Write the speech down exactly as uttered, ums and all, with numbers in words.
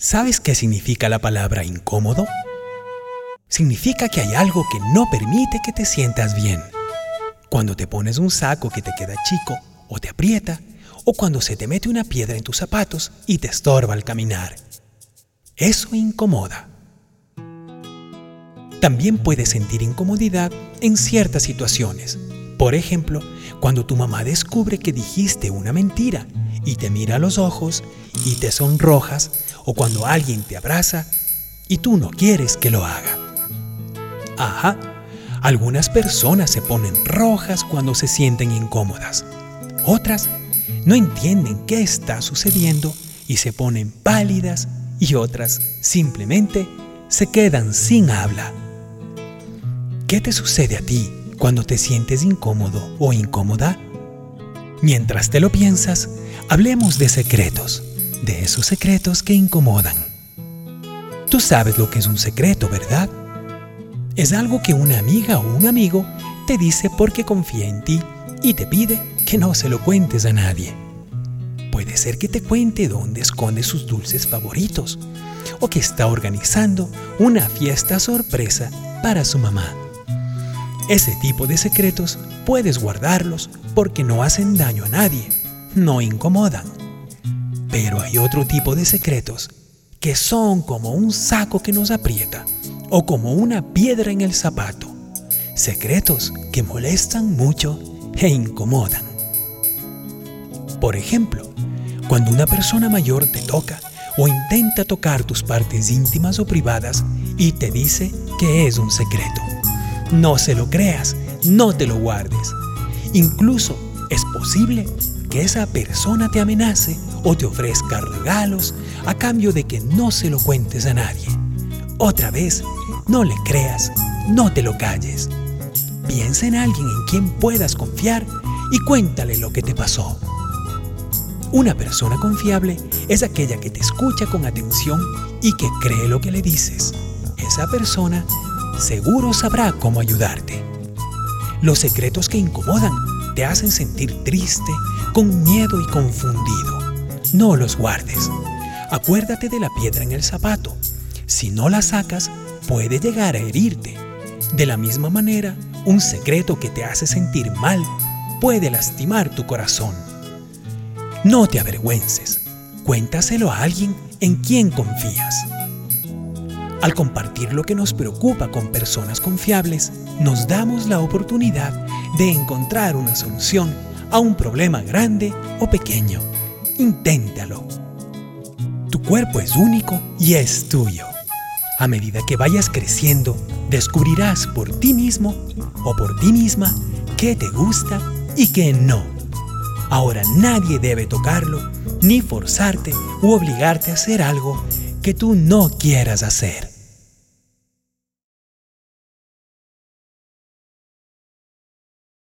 ¿Sabes qué significa la palabra incómodo? Significa que hay algo que no permite que te sientas bien. Cuando te pones un saco que te queda chico o te aprieta, o cuando se te mete una piedra en tus zapatos y te estorba al caminar. Eso incomoda. También puedes sentir incomodidad en ciertas situaciones. Por ejemplo, cuando tu mamá descubre que dijiste una mentira y te mira a los ojos y te sonrojas, o cuando alguien te abraza y tú no quieres que lo haga. Ajá, algunas personas se ponen rojas cuando se sienten incómodas. Otras no entienden qué está sucediendo y se ponen pálidas, y otras simplemente se quedan sin habla. ¿Qué te sucede a ti cuando te sientes incómodo o incómoda? Mientras te lo piensas, hablemos de secretos, de esos secretos que incomodan. Tú sabes lo que es un secreto, ¿verdad? Es algo que una amiga o un amigo te dice porque confía en ti y te pide que no se lo cuentes a nadie. Puede ser que te cuente dónde esconde sus dulces favoritos o que está organizando una fiesta sorpresa para su mamá. Ese tipo de secretos puedes guardarlos porque no hacen daño a nadie, no incomodan. Pero hay otro tipo de secretos que son como un saco que nos aprieta o como una piedra en el zapato. Secretos que molestan mucho e incomodan. Por ejemplo, cuando una persona mayor te toca o intenta tocar tus partes íntimas o privadas y te dice que es un secreto. No se lo creas, no te lo guardes. Incluso es posible que esa persona te amenace o te ofrezca regalos a cambio de que no se lo cuentes a nadie. Otra vez, no le creas, no te lo calles. Piensa en alguien en quien puedas confiar y cuéntale lo que te pasó. Una persona confiable es aquella que te escucha con atención y que cree lo que le dices. Esa persona seguro sabrá cómo ayudarte. Los secretos que incomodan te hacen sentir triste, con miedo y confundido. No los guardes. Acuérdate de la piedra en el zapato. Si no la sacas, puede llegar a herirte. De la misma manera, un secreto que te hace sentir mal puede lastimar tu corazón. No te avergüences. Cuéntaselo a alguien en quien confías. Al compartir lo que nos preocupa con personas confiables, nos damos la oportunidad de encontrar una solución a un problema grande o pequeño. Inténtalo. Tu cuerpo es único y es tuyo. A medida que vayas creciendo, descubrirás por ti mismo o por ti misma qué te gusta y qué no. Ahora nadie debe tocarlo, ni forzarte u obligarte a hacer algo que tú no quieras hacer.